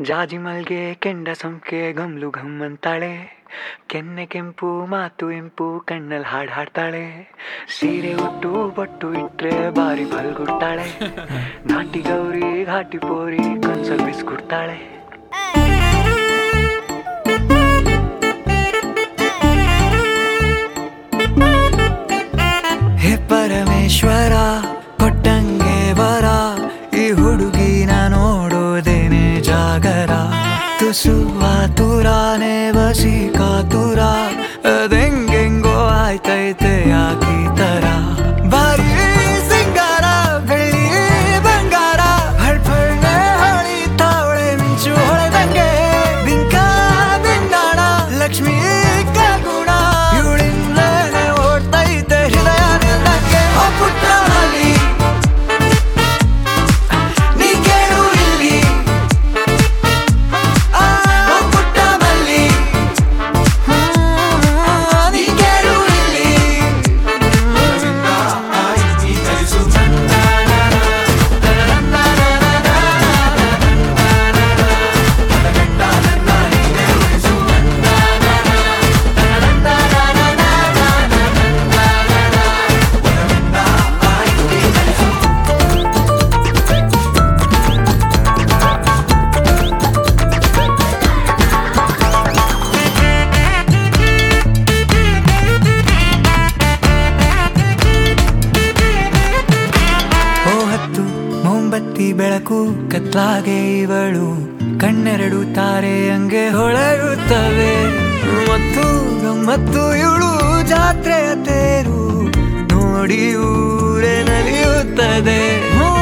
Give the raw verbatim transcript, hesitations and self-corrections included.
ಜಾಜಿ ಮಲ್ಗೆ ಕೆಂಡ ಸಂಕೆ ಗಮ್ಲು ಘಮ್ಮಂತಾಳೆ, ಕೆನ್ನೆ ಕೆಂಪು ಮಾತು ಇಂಪು ಕಣ್ಣಲ್ಲಿ ಹಾಡು ಹಾಡ್ತಾಳೆ. ಸೀರೆ ಉಟ್ಟು ಬೊಟ್ಟು ಇಟ್ರೆ ಬಾರಿ ಬಲ್ಗುಡ್ತಾಳೆ, ನಾಟಿ ಗೌರಿ ಘಾಟಿ ಪೋರಿ ಕನ್ಸಲ್ ಬಿಸ್ಗುಡ್ತಾಳೆ. ಹೇ ಪರಮೇಶ್ವರ ಕೊಟ್ಟಂಗೆ ವರ, ಈ ಹುಡುಗಿನ ನೋಡೋದೇನೆ ಜಾಗರ. ತುಸು ಆತುರಾನೆ ಬಸಿ ಕಾತುರ, ಅದೆಂಗೆಂಗೋ ಆಯ್ತೈತೆ ಯಾಕೀ ತರ. ಬಾರಿ ಸಿಂಗಾರ ಬೆಳ್ಳಿ ಬಂಗಾರ, ಹಳ್ಪಳ್ಳೆ ಹೊಳಿತಾವಳೆ ಮಿಂಚು ಹೊಳೆದಂಗೆ. ಬಿಂಕ ಬಿಂಡಾಣ ಲಕ್ಷ್ಮೀ ಕಗುಣ, ಇವಳಿಂದಲೇ ಓಡ್ತೈತೆ ಹೃದಯ ನಿಲ್ಲಂಗೆ. ಓ ಪುಟ್ಟನಲ್ಲಿ ನೀ ಕೇಳು ಇಲ್ಲಿ, ಓ ಪುಟ್ಟ ಮಲ್ಲಿ ನೀ ಕೇಳು ಇಲ್ಲಿ. ಓ ಹತ್ತು ಮೊಂಬತ್ತಿ ಬೆಳಕು ಕತ್ಲಾಗೆ ಇವಳು, ಕಣ್ಣೆರಡು ತಾರೆ ಹಂಗೆ ಹೊಳೆಯುತ್ತವೆ. ಮತ್ತು ಗಮ್ಮತ್ತು ಇವಳು ಜಾತ್ರೆಯ ತೇರು ನೋಡಿ ಊರೇ ನಲಿಯುತ್ತದೆ.